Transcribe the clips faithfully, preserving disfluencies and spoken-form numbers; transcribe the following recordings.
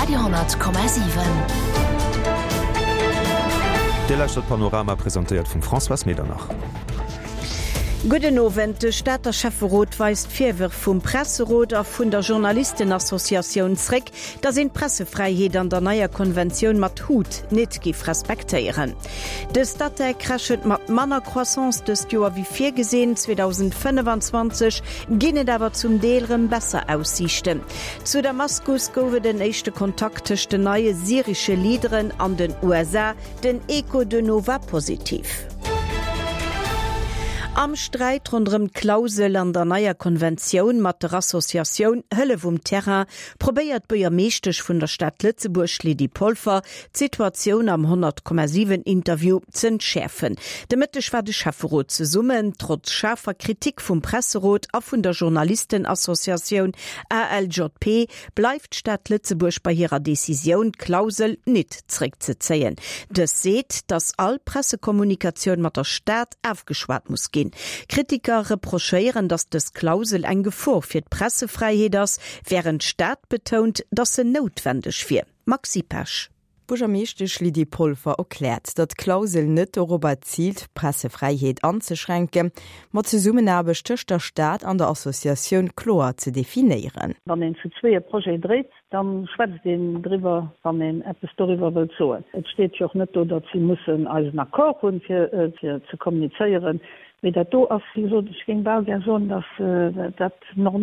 Radio Komma sieben. Der Leistadt Panorama präsentiert von François Medernach. Guten Abend, der Stadtchefrot weist Vorwürfe vom Presserot auf von der Journalistenassoziation zurück, dass in Pressefreiheit an der neuen Konvention mit Hut nicht respektieren. Die Stadt crasht mit meiner Croissance des Jahr wie vier gesehen zwanzig fünfundzwanzig, gehen aber zum Teil besser Aussichten. Zu Damaskus gab den ersten Kontakt zwischen den neuen syrischen Leadern an den U S A, den Eco de Nova positiv. Am Streit rund um Klausel an der neuer Konvention mit der Assoziation Hölle vom Terrain probiert Bürgermeister von der Stadt Lützeburg Lidi Polfer die Situation am hundert Komma sieben Interview zu entschärfen. Damit war der Chefrot zu summen, trotz scharfer Kritik vom Presserot auch von der Journalistenassoziation A L J P bleibt Stadt Lützeburg bei ihrer Decision Klausel nicht zurückzuziehen. Das sieht, dass all Pressekommunikation mit der Stadt aufgeschwart muss gehen. Kritiker reprochieren, dass das Klausel ein Gefahr für die Pressefreiheit ist, während Staat betont, dass sie notwendig wird. Maxi Pasch. Bürgermeister Lidi Polfer erklärt, dass die Klausel nicht darüber zielt, Pressefreiheit anzuschränken, aber zusammen aber der Staat an der Assoziation klar zu definieren. Wenn man zu zwei Projekte dreht, dann schwätzt den drüber, wenn man etwas darüber will so. Es steht ja auch nicht so, dass sie müssen als einen Akkord haben, für, äh, für zu kommunizieren. Mit der Do auf so, ich ging bald ja so, dass äh, das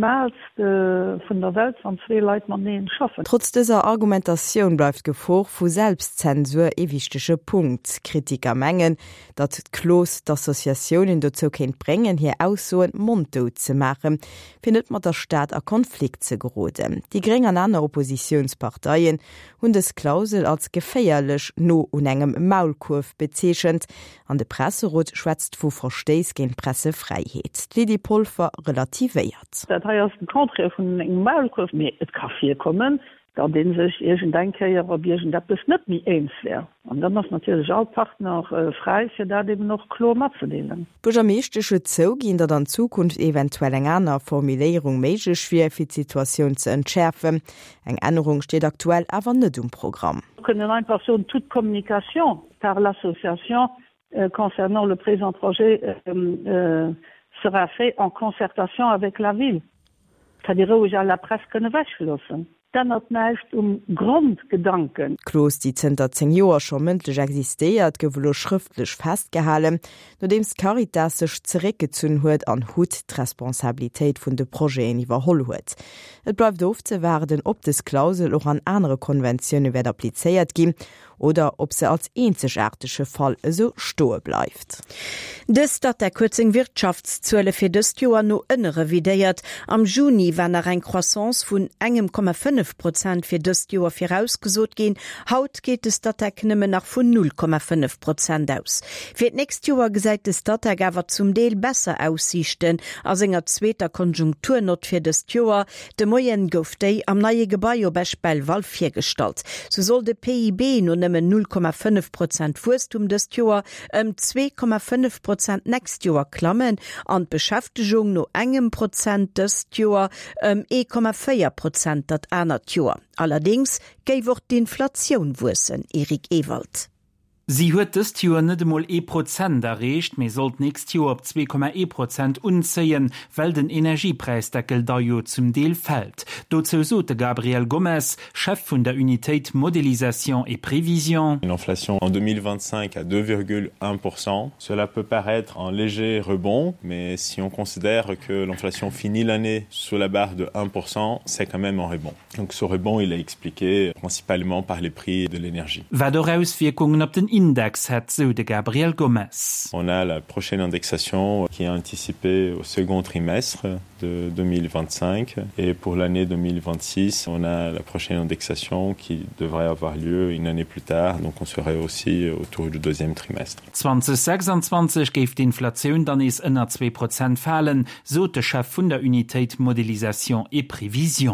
Normalste von der Welt von zwei Leuten man nicht schaffen. Trotz dieser Argumentation bleibt Gefahr von Selbstzensur ein wichtiger Punkt. Kritiker mengen, dass Klos die Assoziationen dazu können bringen, hier aus so ein Mundtot zu machen, findet man der Staat ein Konflikt zu geraten. Die geringen anderen Oppositionsparteien und das Klausel als gefährlich nur un engem Maulkurve bezeichnet. An der Presserot schwätzt von Verstehs gegen Pressefreiheit. Lidi Polfer relativiert. Das heißt, ein Kontra von einem Maulkurve, aber es kann viel kommen, da den sich irgendein Denker oder irgendetwas nicht mehr eins wäre. Und dann ist natürlich auch Partner äh, frei, für da eben noch klar mitzudelen. Bürgermeister schützt so, gehen da dann Zukunft eventuell eine andere Formulierung möglich wäre, für die Situation zu entschärfen. Eine Änderung steht aktuell aber nicht im Programm. Wir können einfach so toute communication par l'association Euh, concernant le présent projet euh, euh, sera fait en concertation avec la ville. C'est-à-dire où ja la presse können weglassen. Dann hat nicht um Grundgedanken. Klos, die zehn Jahre schon mündlich existiert, gewollt schriftlich festgehalten, nachdem es Caritas sich zurückgezogen hat an Hut die Responsabilität von den Projekten überholt hat. Es bleibt aufzuwarten, ob das Klausel auch an andere Konventionen wird appliziert gibt oder ob sie als einzigartiger Fall so stehen bleibt. Das Stadt der Kürzung Wirtschaftszölle für das Jahr noch revidiert. Am Juni, wenn er eine Croissance von eins Komma fünf Prozent für das Jahr vorausgesucht gehen, haut geht das Stadtwerk nicht mehr nach von null Komma fünf Prozent aus. Für das nächste Jahr gesagt das Stadtwerk aber zum Teil besser aussichten als in der zweiten Konjunkturnot für das Jahr. Der neuen Gofte am neuen Gebäude bei Spellwald vorgestellt. So soll der P I B nun null Komma fünf Prozent Wachstum des Jahr um zwei Komma fünf Prozent nächstes Jahr klammen an Beschäftigung nur einem Prozent des Jahr um eins Komma vier Prozent das andere Jahr. Allerdings gäbe auch die Inflation wursen, Erik Ewald. Sie huet dëst Joer net mal e Prozent erreicht, me sollt nächst Joer op zwei Komma eins Prozent unzeien, weil den Energiepreisdeckel da jo zum Deel fällt. Dazu sote Gabriel Gomez, Chef von der Unität Modélisation et Prévision. Une inflation en deux mille vingt-cinq à deux virgule un pour cent. Cela peut paraître un léger rebond, mais si on considère que l'inflation finit l'année sous la barre de un pour cent, c'est quand même un rebond. Donc ce rebond, il est expliqué principalement par les prix de l'énergie. Wat Auswirkungen op den Index hat so de Gabriel Gomez. On a la prochaine indexation qui est anticipée au second trimestre de deux mille vingt-cinq et pour l'année deux mille vingt-six, on a la prochaine indexation qui devrait avoir lieu une année plus tard, donc on serait aussi autour du deuxième trimestre. zwanzig sechsundzwanzig geft die Inflation dann is ënner zwei Prozent fallen, so der Chef von der Unität Modélisation et Prévision.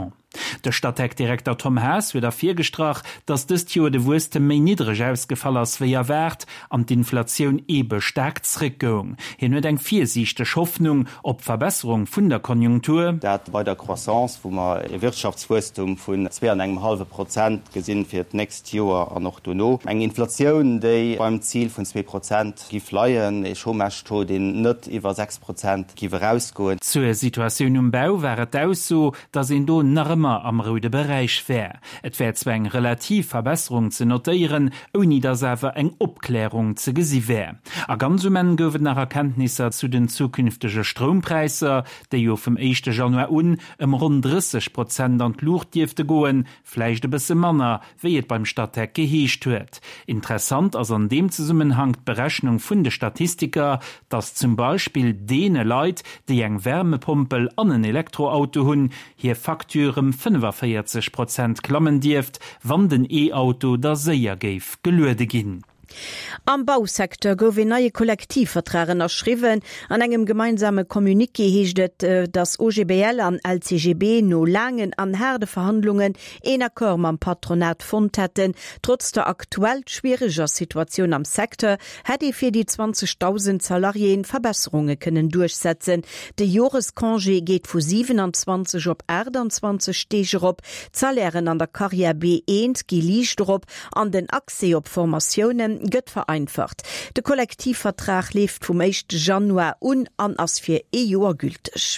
Der Stadtdirektor Tom Haas wird dafür gestracht, dass das Jahr de Wurste méi niedrig ausgefallen als wie er wert an die Inflation ebe stark zurückgegangen. Hier nur eng viersichtige Hoffnung op Verbesserung von der Konjunktur. Dat bei der Croissance, wo man e Wirtschaftswachstum von zwei Komma fünf Prozent gesinn fir nächst Jahr an noch no. Eng Inflation, die beim Ziel von zwei Prozent gifleien, e schon den net iwwer sechs Prozent giwe rausgoen. Zur Situation im Bau wäret aus so, dass in do narmer am rude Bereich wär. Et wär zwar eng relativ Verbesserung zu notieren, ohne dass aber eng Obklärung zu gesi wär. A ganzumen gowen nach Erkenntnisse zu den zukünftige Strompreise, die jo vom ersten Januar un um rund dreißig Prozent an Lucht dürfte goen, vielleicht ein bisschen manner, wie es beim Stadtteil geheescht wird. Interessant als an dem Zusammenhang die Berechnung von den Statistiker, dass zum Beispiel dene Leute, die eng Wärmepumpel an ein Elektroauto hun, hier Faktüren fünfundvierzig Prozent klammen dürft, wann den E-Auto der sehr geif gelöde gin. Am Bausektor gouf neue Kollektivvertragen erschriven. An engem gemeinsame Kommuniqué heeschtet äh, das O G B L an L C G B no langen an Herdeverhandlungen en Akkor am Patronat fund hätten. Trotz der aktuell schwieriger Situation am Sektor hätte fir die zwanzigtausend Salarien Verbesserungen können durchsetzen. De Jahrescongé geht vu siebenundzwanzig op achtundzwanzig Steger op, Salären an der Karriere B eins gelicht op, an den Akse op Formationen gëtt vereinfacht. De Kollektivvertrag leeft vom ersten Januar un an as fir e Joer gültig.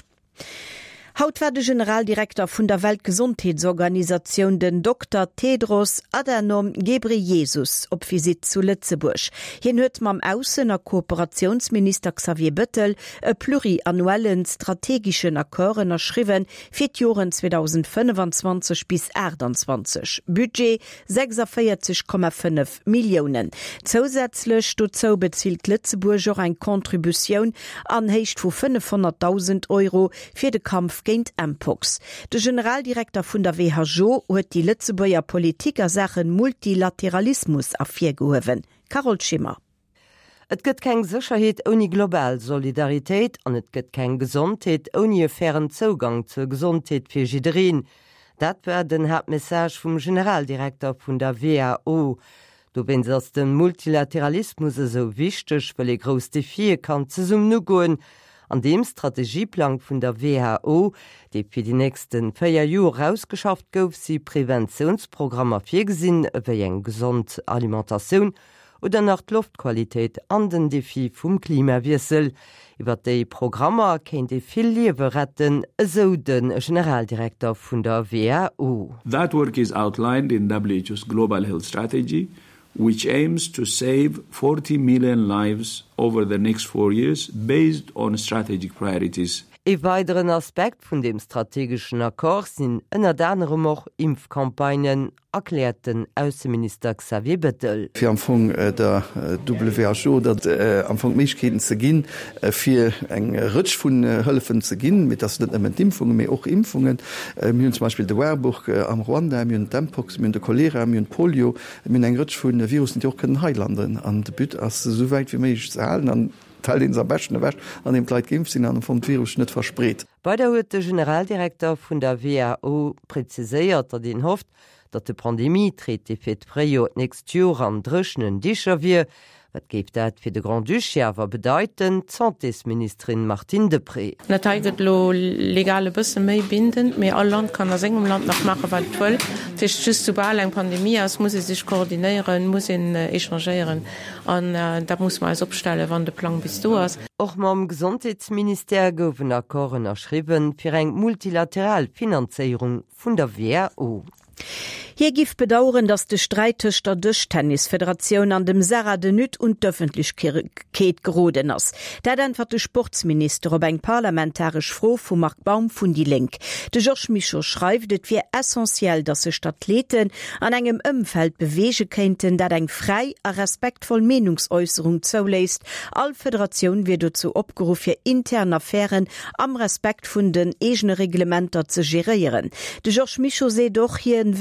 Haut war der Generaldirektor von der Weltgesundheitsorganisation, den Doktor Tedros Adhanom Ghebreyesus, op Visit zu Lützeburg. Hier hört man am Außener Kooperationsminister Xavier Bettel e pluriannuellen strategischen Akkoren erschriven für die Jahren zweitausendfünfundzwanzig bis achtundzwanzig. Budget sechsundvierzig Komma fünf Millionen. Zusätzlich dazu bezielt Lützeburg auch eine Kontribution an Hecht von fünfhunderttausend Euro für den Kampf gegen Mpox. Der Generaldirektor von der W H O hat die Lützeburger Politiker Sachen Multilateralismus afirgehoven. Carol Schimmer. Et gëtt keng Sicherheet oni global Solidarität an et gëtt keng Gesundheit oni fairen Zugang zur Gesundheit fir jiddrin. Dat wär den Hauptmessage vom Generaldirektor von der W H O. Du bin ass den Multilateralismus so wichtig, weil e gros Defi kann ze sum nu goen. An dem Strategieplan vun der W H O, de fir die nächsten vier Joer rausgeschafft gouf, sie Präventionsprogrammer firgesinn ewéi eng gesund Alimentation oder nach d Luftqualität an den Defi vum Klimawiesel. Iwer déi Programmer kenint de vill Liewe retten, eso den Generaldirektor vun der W H O. That work is outlined in W H O's Global Health Strategy, which aims to save forty million lives over the next four years based on strategic priorities. E weiteren Aspekt vun dem strategischen Akkor sinn ënner anderem och Impfkampagnen, erklärten Außenminister Xavier Bettel. Für Anfang äh, der äh, W H O, dat äh, Anfang Milchketen zu gehen, äh, für eng Rutsch von äh, Hölfen zu gehen, mit das nicht mit Impfungen, mehr auch Impfungen. Äh, wir haben zum Beispiel der Wehrbuch äh, am Rwanda, wir haben Mpox, wir haben Cholera, wir haben Polio, wir haben einen Rutsch von äh, Virussen, die auch können heilanden. Und bitte, also so weit wie möglich zu halten, an Teil den besten wäsch an dem Leiit geimpft sind an vom Virus nicht verspreht. Bei der huet der Generaldirektor von der W H O präziséiert, dat den hofft, dat de Pandemie trete fir d'Prio nächst Joer an drëschenen Dicher wie, wat geeft dat fir de Grand Duché awer bedeuten, Santéministerin Martine Depré. Nataiget lo legale Bësse méi binden, méi all Land kann ass engem Land nach mache wat voll. Tech just zu ball eng Pandemie ass muss sich koordinieren, muss en äh, echangeieren an äh, da muss man als opstelle, wann de Plan bis du ass. Och mam Gesundheitsminister goufen Akkoren erschriben fir eng multilateral Finanzierung vun der W H O. Hier gif bedauern, dass de Streitech der Tischtennisföderation an dem Sarah de Nüt und d'Öffentlichkeit geroden ass. Dat einfach de Sportsminister ob eng parlamentarisch froh vu Mark Baum vun die Link. De Georges Michaud schreibt, et wie essentiell, dass se Athleten an engem Umfeld bewege könnten, dat eng frei a respektvoll Meinungsäußerung zulässt. All Föderation wird dazu opgerufen, interne Affären am Respekt vun den egene Reglementer zu gerieren. De Georges Michaud se doch hier en weist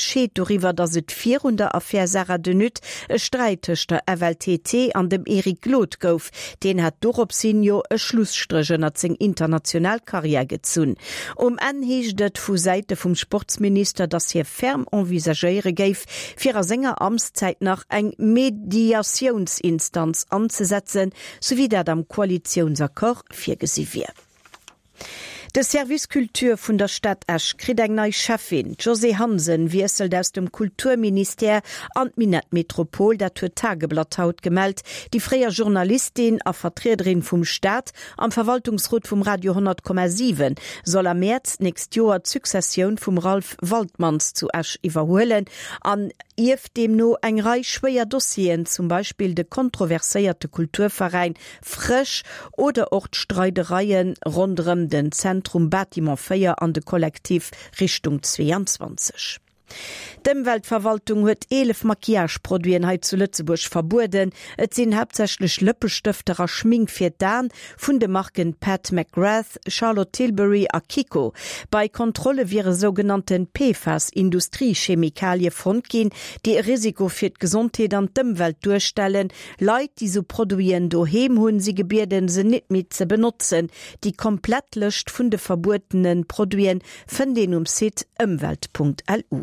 Bescheid darüber, dass et vier und der Affäre Sarah de Nutt e Streitech der F L T T an dem Erik Loth gouf. Den hat dorop Sinjo e Schlussstriche nach zing Internationalkarriere gezun. Um anheeschtet vu Seite vom Sportsminister, dass hier ferm envisagiere geif, fir a Sänger Amtszeit nach eng Mediationsinstanz anzusetzen, sowie dat am Koalitionsakkord firgesi wird. De Servicekultur vun der Stadt Asch krit eng neii Chefin. José Hansen wieselt aus dem Kulturminister an Minet Metropol, dat huet Tageblatt haut gemeldt, die freier Journalistin a Vertreterin vum Staat am Verwaltungsrat vum Radio hundert Komma sieben soll am März nächst Joer Sukzession vum Ralf Waldmanns zu Asch iwwerhoelen, an if dem no eng reich schwéier Dossien, zum Beispiel de kontroverséierte Kulturverein Frisch oder Ortstreitereien rondrem den Zentrum Bâtiment Feier an de Kollektiv Richtung zweiundzwanzig. Dem Weltverwaltung huet elf Makiageproduien heit zu Lützeburg verboden. Et sinn hauptsächlich Lëppestifterer Schmink fir Dan vun de Marken Pat McGrath, Charlotte Tilbury a Kiko. Bei Kontrolle wiere sogenannten P F A S-Industriechemikalie front gin, die e Risiko fir d' Gesundheit an dem Welt durchstellen. Leiit, die so Produien doheem hunn sie gebierden se net mit ze benutzen. Die komplett löscht vun de verbotenen Produien fën den um Sit ëmwelt punkt L U.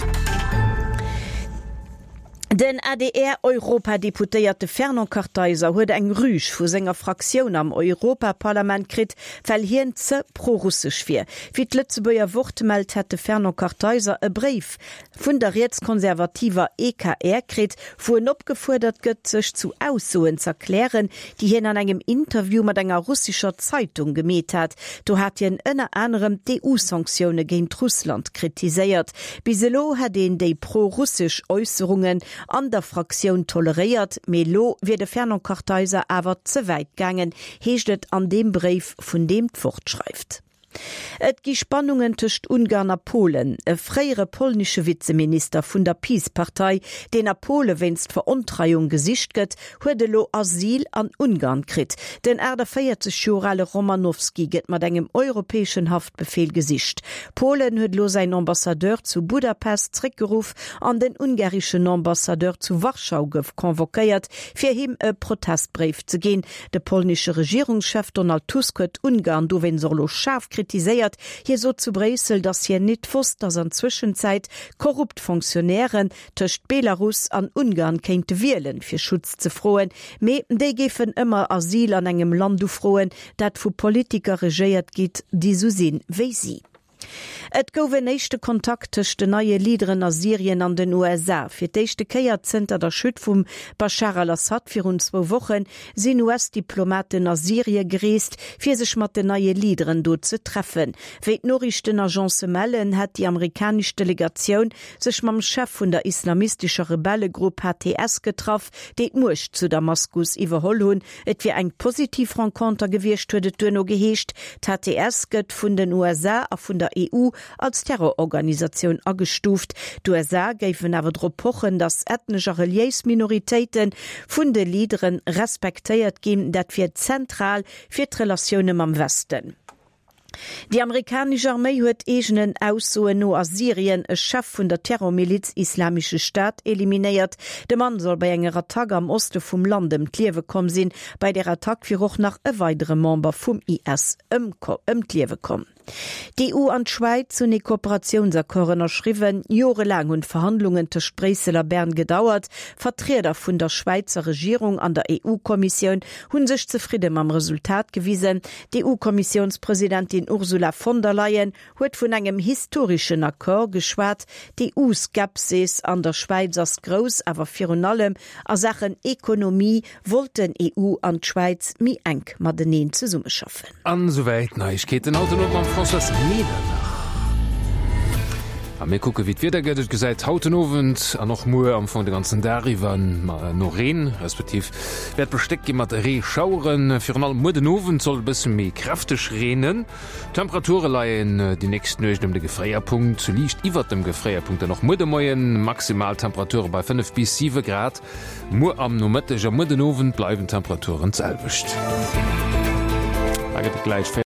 Den A D R Europadeputéierte Fernand Karteiser huet eng Rüch vu senger Fraktion am Europaparlament krit, weil hien ze prorussisch fir. Wie d Lützeburger Wort meldt hätte Fernand Karteiser e Brief vun der rechtskonservativer E K R krit, wo en opgefordert gëtt sech zu Aussoen zu erklären, die hien an engem Interview mat enger russischer Zeitung gemet hat. Do hat hien ënner anderem D U-Sanktione géint Russland kritiséiert. Biselo hat den déi prorussisch Äußerungen an der Fraktion toleriert, Melo wie de Fernand Karteiser awer ze weit gangen, heeschtet an dem Brief vun dem fortschreift. Et gi Spannungen tëcht Ungarner Polen. E freiere polnische Vizeminister vun der Peace-Partei, den a Pole wennst Veruntreiung gesicht gëtt, huede lo Asyl an Ungarn krit. Den er der feierte Jurale Romanowski gëtt mat engem europäischen Haftbefehl gesicht. Polen huet lo sein Ambassadeur zu Budapest zrickgeruf an den ungarischen Ambassadeur zu Warschau geuf konvokéiert, fir him e Protestbrief ze gehen. De polnische Regierungschef Donald Tusk huet Ungarn do wenn solo scharf kritisiert, hier so zu Bresel, dass hier nicht wusst, dass an Zwischenzeit korrupt Funktionären töcht Belarus an Ungarn kennt wählen für Schutz zu frohen. Me, die geben immer Asyl an engem Land du frohen, dat wo Politiker regiert geht, die so sehen wie sie. Et goufe nechte Kontakte de neue Liederen aus Syrien an den U S A. Fir d'échte Keierzenter der Schütt vum Bashar al-Assad fir rund zwo Wochen sinn U S-Diplomaten aus Syrie gereest, fir sech mat de neue Liederen do ze treffen. Wéit Norrichten Agence mellen hat die amerikasch Delegation sech mam Chef vun der islamistischer Rebellegruppe H T S getraff, déet Much zu Damaskus iwwerholl hun, et wie eng positiv Renkonter gewircht huet duno geheescht. H T S gëtt vun den U S A a vun der E U als Terrororganisation agestuft. Du U S A géifen awer dro pochen, dass ethnische Reliefsminoritäten vun de Liederen respektéiert gin, dat fir zentral fir d'Relationen am Westen. Die amerikanische Armee huet egenen Aussoen no aus Syrien e Chef vun der Terrormiliz Islamische Staat eliminiert. De Mann soll bei enger Attacke am Oste vum Land em Kliewe kom sinn, bei der Attacke fir och nach e weitere Member vum I S ëm Kliewe kom. Die E U an Schweiz hun e Kooperationsakkoren erschriwen, jorelang hun Verhandlungen ter Spreseler Bern gedauert, Vertreter vun der Schweizer Regierung an der E U-Kommission hunn sech zufrieden am Resultat gewiesen. Die E U-Kommissionspräsidentin Ursula von der Leyen huet vun engem historischen Akkor geschwat. Die E U-Skepsis an der Schweiz ass gross, awer virun allem a Sachen Ökonomie wollten E U an Schweiz mi eng mat deneen ze summe schaffen. An soweit Neuigkeiten autonom am François Medernach. Am mir gucke wie wieder gëtt gesäit hautenowen an noch Moe am von de ganzen Dariwan Noren respektiv werd besteckt mat Re schauren fir allem Modenowen soll bis méi kräftig renen. Temperature leiien die nächsten Nøch dem de Gefréierpunkt zu liicht iwwer dem Gefréierpunkt noch Modemoien Maximaltemperature bei fünf bis sieben Grad. Mo am nometteger Modenowen bleiben Temperaturen zelwicht. Gleich